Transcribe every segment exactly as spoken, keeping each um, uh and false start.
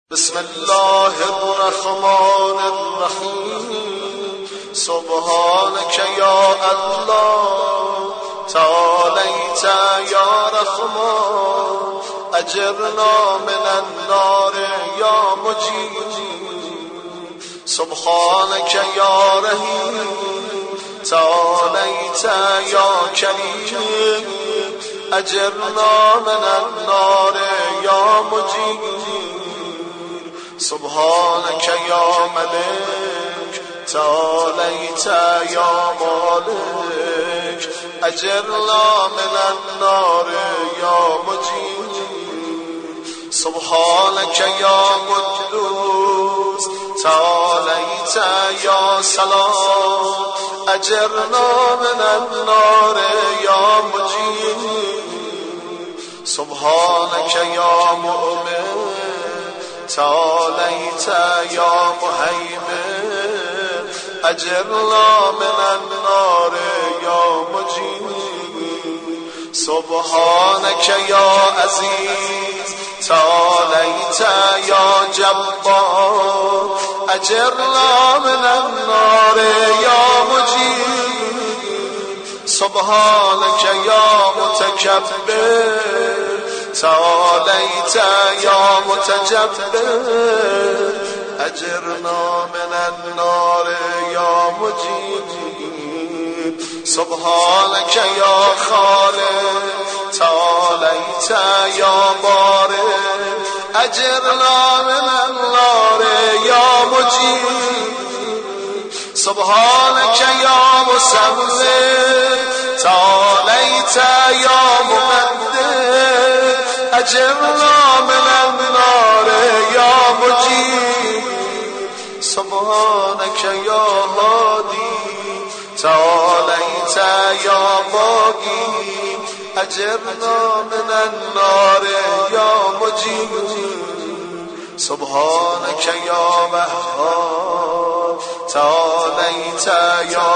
بسم الله الرحمن الرحیم سبحانك یا الله تعالیت یا رحمان اجرنا من النار یا مجید سبحانك یا رحیم تعالیت یا کریم اجرنا من النار یا مجید سبحانك یا ملك تعالیت یا مالک اجرنا من النار یا مجید سبحانك یا قدوس تعالیت یا سلام اجرنا من النار یا مجید سبحانك یا مؤمن تعالیت یا مهیمن اجرنا من النار یا مجید سبحانك یا عزیز تعالیت یا جبار اجرنا من النار یا مجید سبحانك یا متکبر تعالیت یا متجبر اجرنا من النار یا مجید سبحانك یا خالق تعالیت یا بارئ اجرنا من النار یا مجید سبحانك یا مصور تعالیت یا مقدر اجرنا من النار یا مجید سبحانك یا هادی تعالیت یا باقی اجرنا من النار یا مجید سبحانك یا وهاب تعالیت یا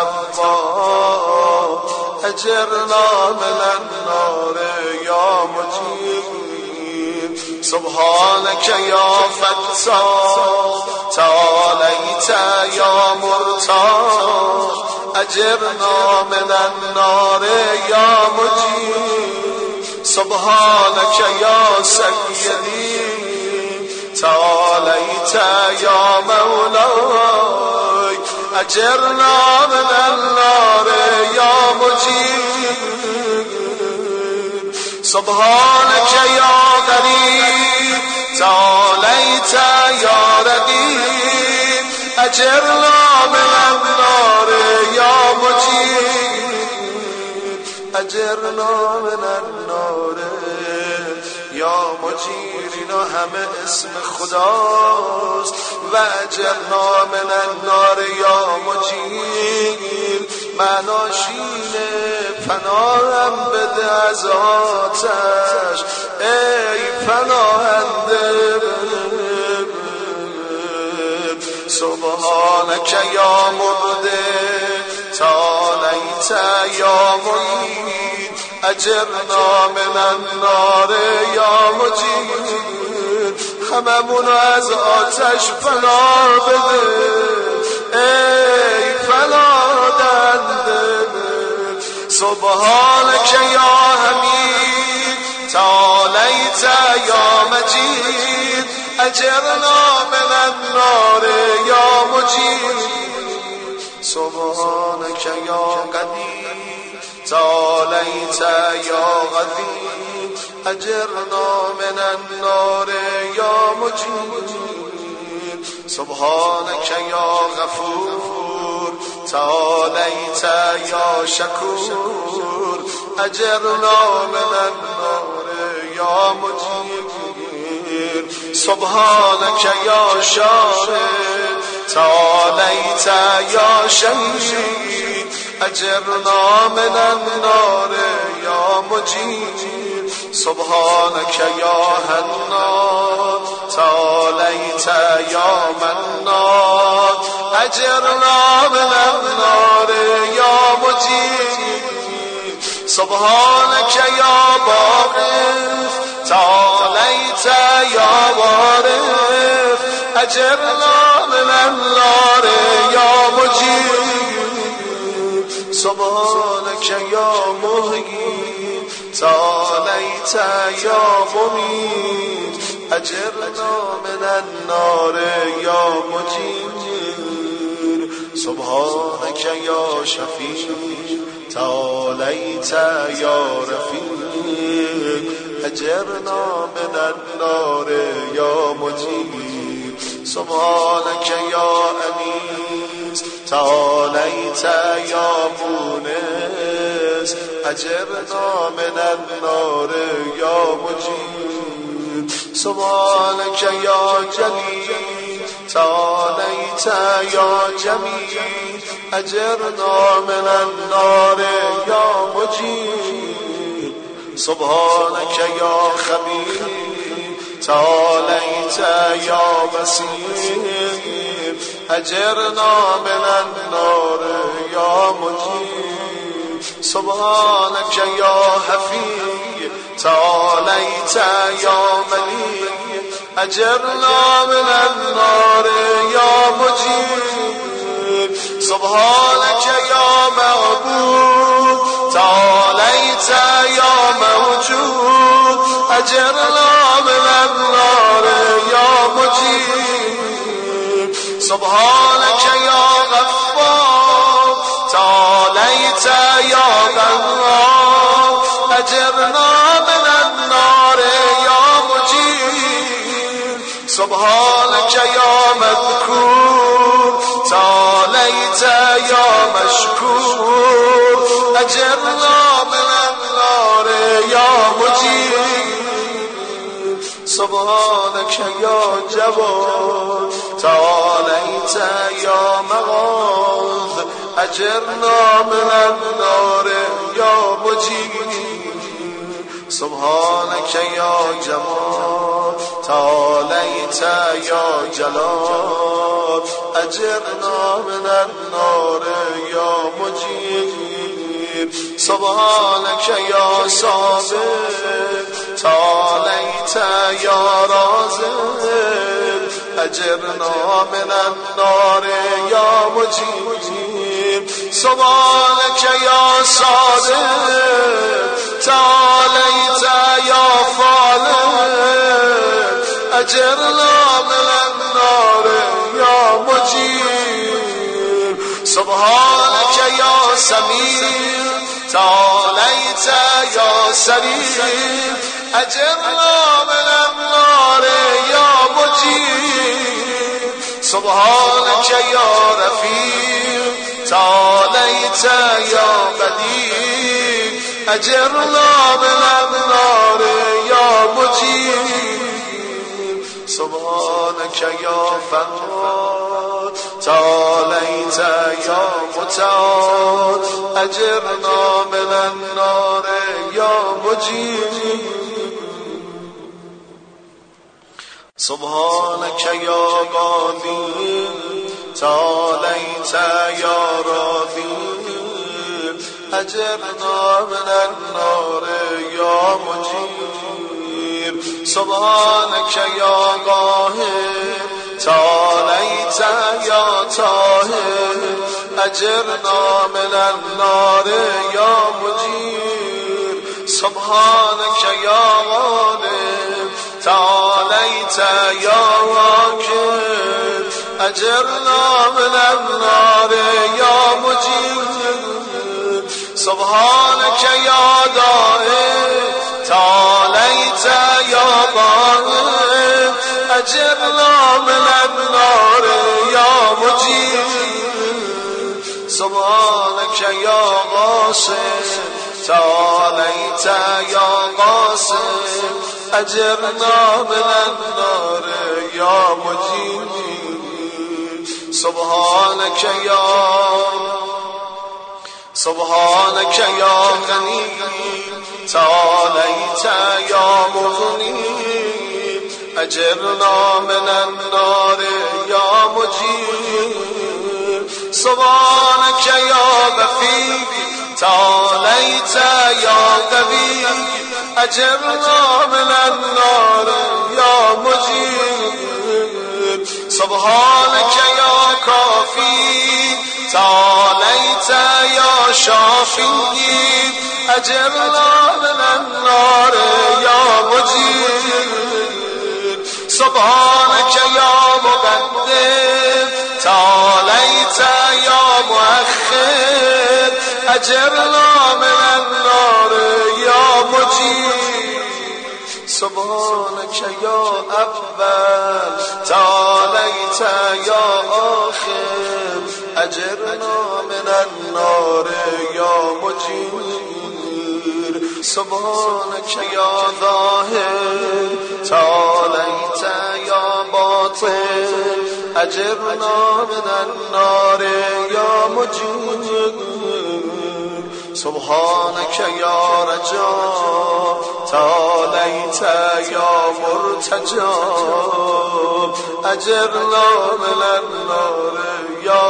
تواب اجرنا من النار یا مجید سبحانك یا فتاح تعالیت یا مرتاح اجرنا من النار یا مجید سبحانك یا سیدی تعالیت یا مولاي اجرنا من النار یا مجید سبحانك یا غریب تعالیت یا رقیب اجرنا من النار یا مجید اجرنا من النار یا مجید اینا همه اسم خداست و اجرنا من النار یا مجید معناش اینه پناهم بده از آتش ای پناهنده سبحانك یا مبدع تعالیت یا معید اجرنا من النار یا مجید هممون از آتش پناه بده ای پناه دهنده سبحانك یا حمید تعالیت یا مجید اجرنا من النار یا مجید سبحانك یا قدیر تعالیت یا قدیر اجرنا من النار یا مجید سبحانك یا غفور تعالیت یا شکور اجرنا من النار یا مجید سبحانك یا شاهد تعالیت یا شهید اجرنا من النار یا مجید سبحانك یا حنان تعالیت یا منان اجرنا من النار یا مجید سبحانك یا باقی تعالیت یا وارث أجرنا من النار يا مجيب سبحانك يا محيي تعاليت يا مميت أجرنا من النار يا مجيب سبحانك يا شفيع تعاليت يا رفيق أجرنا من النار يا مجيب سبحانك يا أنيس تعاليت يا مونس أجرنا من النار يا مجيب سبحانك يا جليل تعاليت يا جميل أجرنا من النار يا مجيب سبحانك يا خبير تعاليت يا بصير أجرنا من النار يا مجيب سبحانك يا حفيظ تعاليت يا مليك أجرنا من النار يا مجيب سبحانك يا معبود تعاليت يا موجود أجرنا من النار يا مجيب سبحانك يا غفار تعاليت يا غفار أجرنا من النار يا مجيب سبحانك يا مذكور تعاليت يا مشكور أجرنا من النار يا مجيب سبحانك يا جواد تعاليت يا مغاث أجرنا من النار يا مجيب سبحانك يا جمال تعاليت يا جلال أجرنا من النار يا مجيب سبحانك يا صابر تعاليت يا رازق أجرنا من النار يا مجيب سبحانك يا صادق تعاليت يا فالق أجرنا من النار يا مجيب سبحانك يا سميع تعاليت يا سريع أجرنا من النار يا مجيب سبحانك يا رفيق تعاليت يا بديع أجرنا من النار يا مجيب سبحانك يا فقاد تعاليت يا متعال أجرنا من النار يا مجيب سبحانك يا غافر تعاليت يا رافع أجرنا من النار يا مجيب سبحانك يا قاهر تعاليت يا طاهر أجرنا من النار يا مجيب سبحانك يا غالب تعاليت يا واكب أجرنا من النار يا مجيب سبحانك يا دائم تعاليت يا ضائم أجرنا من النار يا مجيب سبحانك يا غاصب تعاليت يا قاسم أجرنا من النار يا مجيب سبحانك يا سبحانك يا غني تعاليت يا مغني أجرنا من النار يا مجيب سبحانك يا بفيق تعاليت يا قوي أجرنا من النار يا مجيب سبحانك يا كافي تعاليت يا شافي أجرنا من النار يا مجير سبحانك يا مقدم تعاليت يا مؤخر أجرنا من النار يا مجير سبحانك يا أول تعاليت يا آخر أجرنا من النار يا مجير سبحانك يا ظاهر تعاليت يا باطن أجرنا من النار يا مجير سبحانك يا رجاء تعاليت يا مرتجى أجرنا من النار يا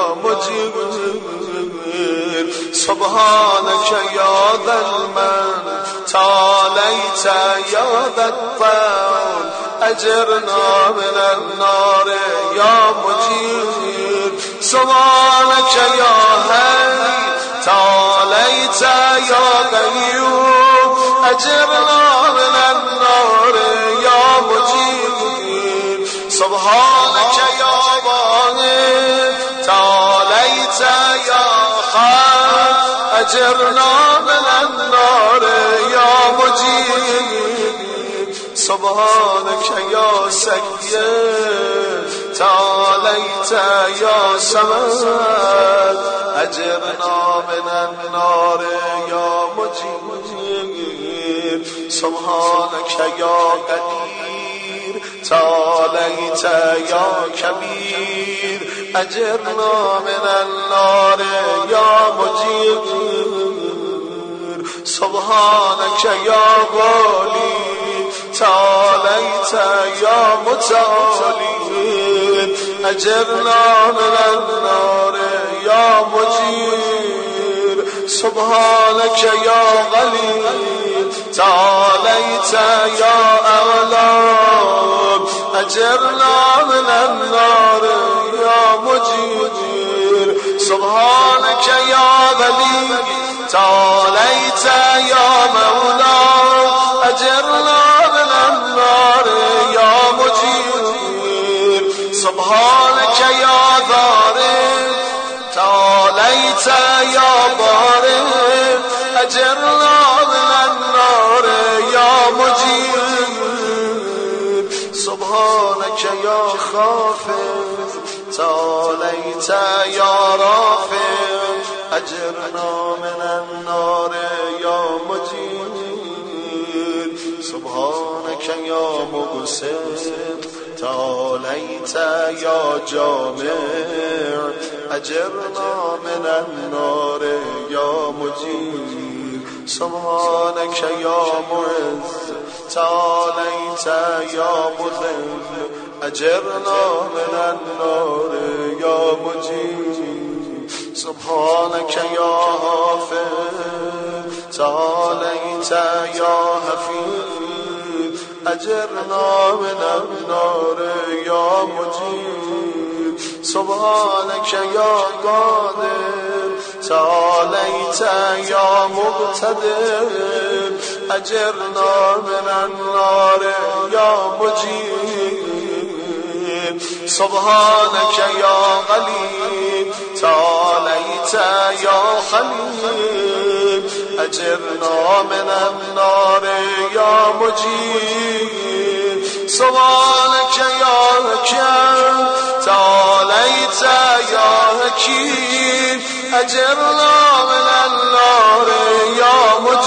مجير سبحانك يا ذا المن تعاليت يا ذا الطول أجرنا من النار يا مجير سبحانك يا هادي تعاليت يا قيوم أجرنا من النار يا مجير سبحانك يا واحد تعاليت يا خالق أجرنا من النار يا مجير سبحانك يا سيد تعاليت يا سمد أجرنا من النار يا مجير سبحانك يا قدير تعاليت يا كبير أجرنا من النار يا مجير سبحانك يا والي تعاليت يا متعالي أجرنا من النار يا مجير سبحانك يا غلي تعاليت يا أغلب أجرنا من النار يا مجير سبحانك يا ولي تعاليت يا مولا أجرنا من النار يا مجير سبحانك يا ضارب تعاليت يا بارب أجرنا من النار يا مجير سبحانك يا خافض تعاليت يا رافع أجرنا من النار يا مجير سبحانك يا مقسط تعاليت يا جامع أجرنا من النار يا مجير سبحانك يا معز تعاليت يا مذل أجرنا من النار يا مجير سبحانك يا حافظ تعاليت يا حفيظ أجرنا من النار يا مجير سبحانك يا قادر تعاليت يا مقتدر أجرنا من النار يا مجير سبحانك يا غليب تعاليت يا خليل أجرنا من النار يا مجير سبحانك يا حكيم تعاليت يا حكيم أجرنا من النار يا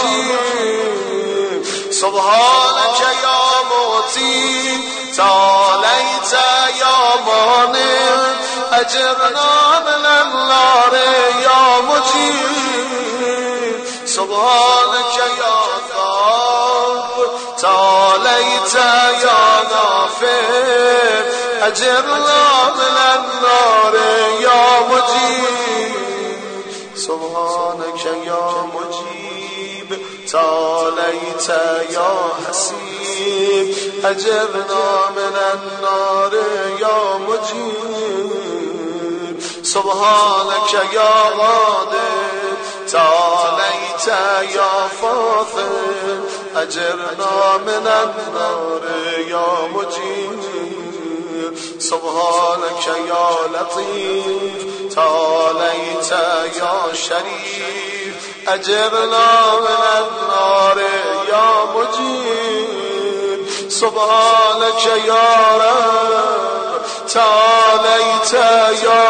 مجير سبحانك يا موتي تعاليت يا مانع أجرنا من النار يا مجير سبحانك يا ذاب تعاليت يا نافع أجرنا من النار يا مجير سبحانك يا مجيب تعاليت يا حسيب أجرنا من النار يا مجيب مجيب سبحانك يا قادر تعاليت يا فاضل أجرنا من النار يا مجيب سبحانك يا لطيف تعاليت يا شريف أجرنا من النار يا مجيب سبحانك يا رب تعاليت يا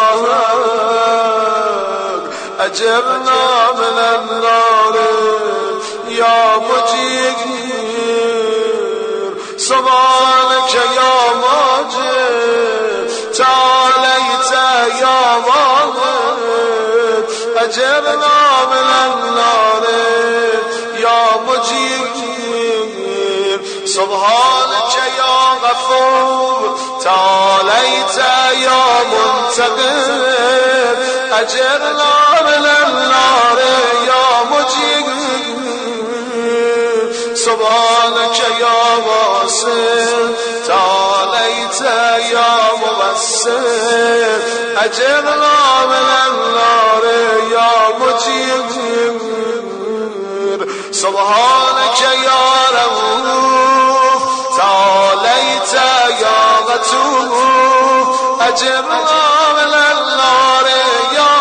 رب أجرنا من النار يا مجيب سبحانك يا ماجد تعاليت يا واحد أجرنا من النار يا مجيب سبحانك يا غفور تعاليت يا منتقم أجرنا من النار يا مجيب سبحانك يا واسع تعاليت يا مبصر أجرنا من النار يا مجيب سبحانك يا رؤوف تعاليت يا غفور أجرنا من النار يا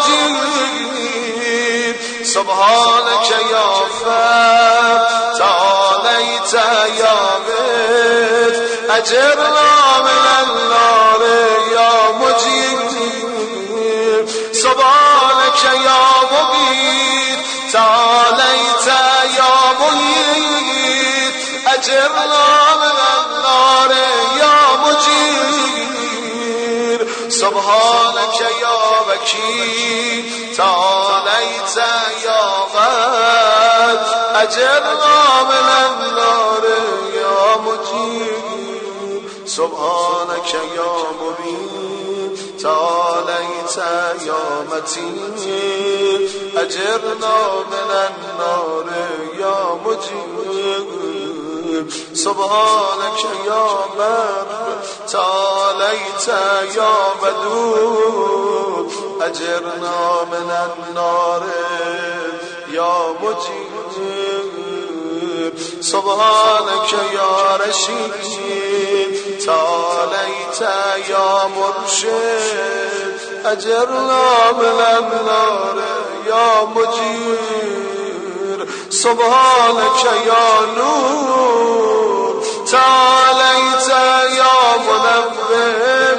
مجيب سبحانك يا فر تعاليت يا بيت أجرنا من النار يا مجيب سبحانك يا مبيت تعاليت يا مهيت أجرنا من النار يا مجيب سبحانك يا وكيل تعاليت يا غد أجرنا من النار يا مجيب سبحانك يا مبين تعاليت يا متين أجرنا من النار يا مجيب سبحانك يا بر تعاليت يا بدود أجرنا من النار يا مجيب سبحانك يا رشيد تعاليت يا مرشد أجرنا من النار يا مجير سبحانك يا نور تعاليت يا منور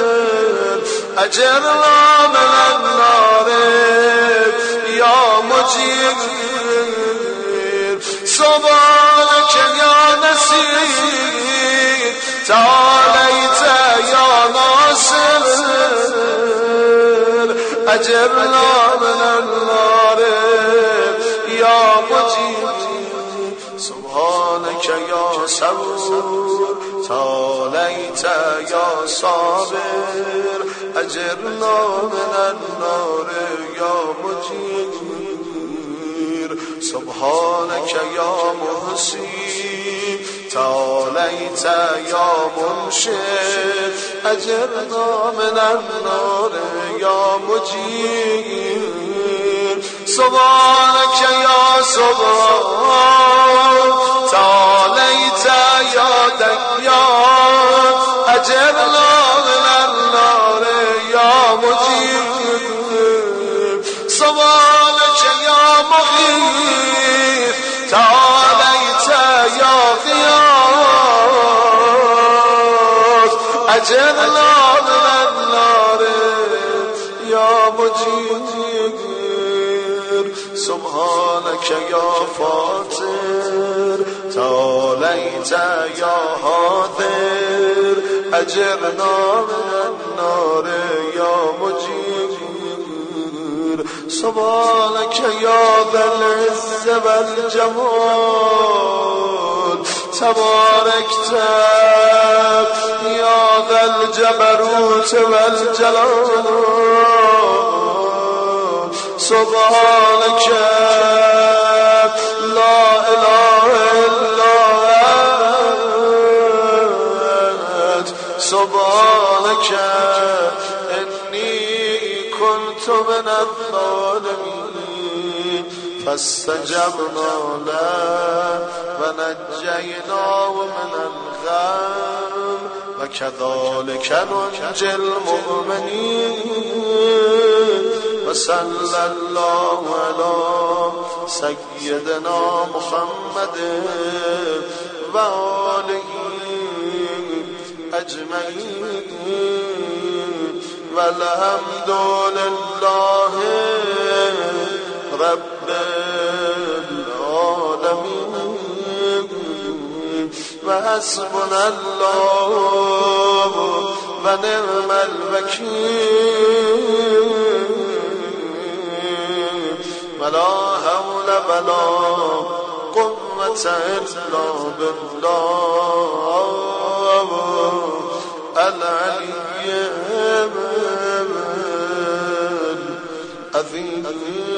أجرنا من النار يا مجير سبحانك يا نسير تعاليت يا ناصر أجرنا من النار يا مجيب سبحانك يا صبور تعاليت يا صابر أجرنا من النار يا مجيب سبحانك يا محسن تعاليت يا منشد أجرنا من النار يا مجيب سبحانك يا سبحان تعاليت يا ديان أجرنا من النار يا مجيب سبحانك يا مغيث تعاليت يا غياث أجرنا من النار يا مجيب سبحانك يا فاطر تعاليت يا حاضر أجرنا من النار يا مجيب سبحانك يا ذا العز والجمال تباركت يا ذا الجبروت والجلال سبحانك لا إله إلا أنت سبحانك سبحانك إني كنت من الظالمين فاستجبنا له ونجيناه من الغم وكذلك ننجي المؤمنين وصلى الله على سيدنا محمد وآله أجمعين والحمد لله رب العالمين وحسبنا الله ونعم الوكيل ولا حول ولا قوة إلا بالله العلي العظيم